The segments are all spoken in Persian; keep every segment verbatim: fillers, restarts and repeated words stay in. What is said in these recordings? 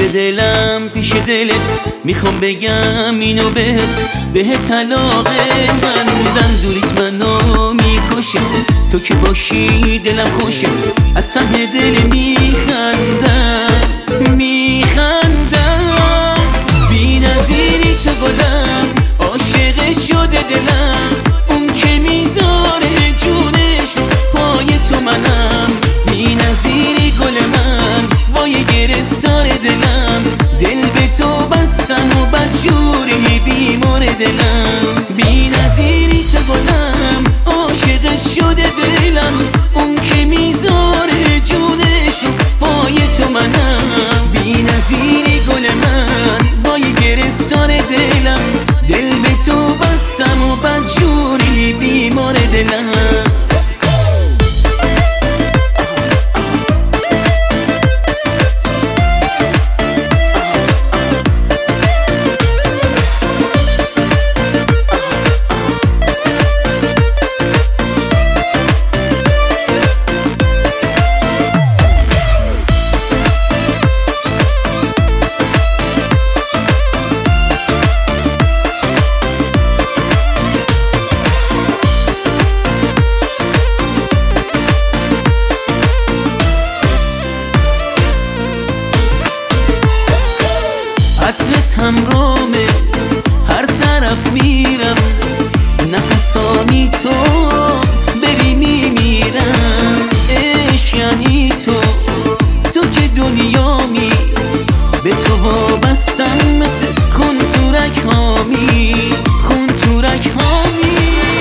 دلم پیش دلت میخوام بگم اینو بهت بهت علاقه من بودن دوریت منو میکشه تو که باشی دلم خوشه از ته دل میخندم میخندم بی نظیری تو گلم عاشق شده دلم اون که میذاره جونش پای تو منم بی نظیری گل من وای گرفتار دلم دل به تو بستم و بدجوری بیمار دلم بی نظیری تو گلم عاشق شده دلم اون که میذاره جونش پای تو منم بی نظیری گل من وای گرفتار دلم دل به تو بستم و بدجوری بیمار دلم عطرت همرامه هر طرف میرم نفسانی تو بری میمیرم عشق یعنی تو تو که دنیامی به تو وابستم مثل خون تورک هامی خون تورک هامی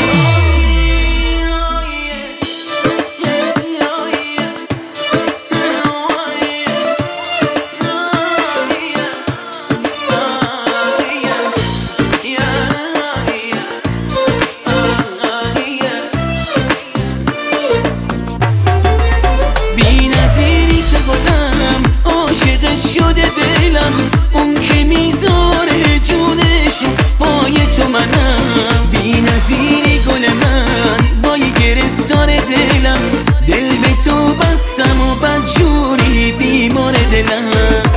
شده دلم اون که میذاره جونش پای تو منم بی نظیری گل من وای گرفتار دلم دل به تو بستم و بدجوری بیمار دلم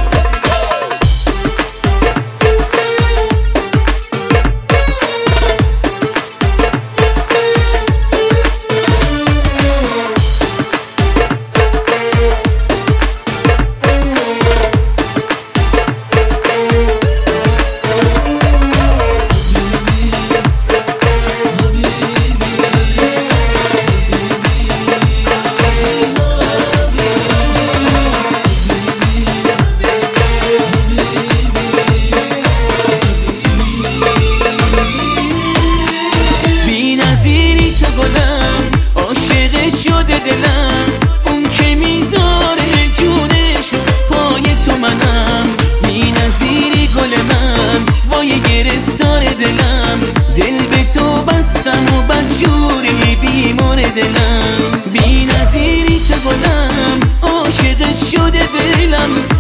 دلم اون که میذاره جونش پای تو منم بی نظیری گل من وای گرفتار دلم دل به تو بستم و بدجوری بیمار دلم بی نظیری تو گلم عاشق شده دلم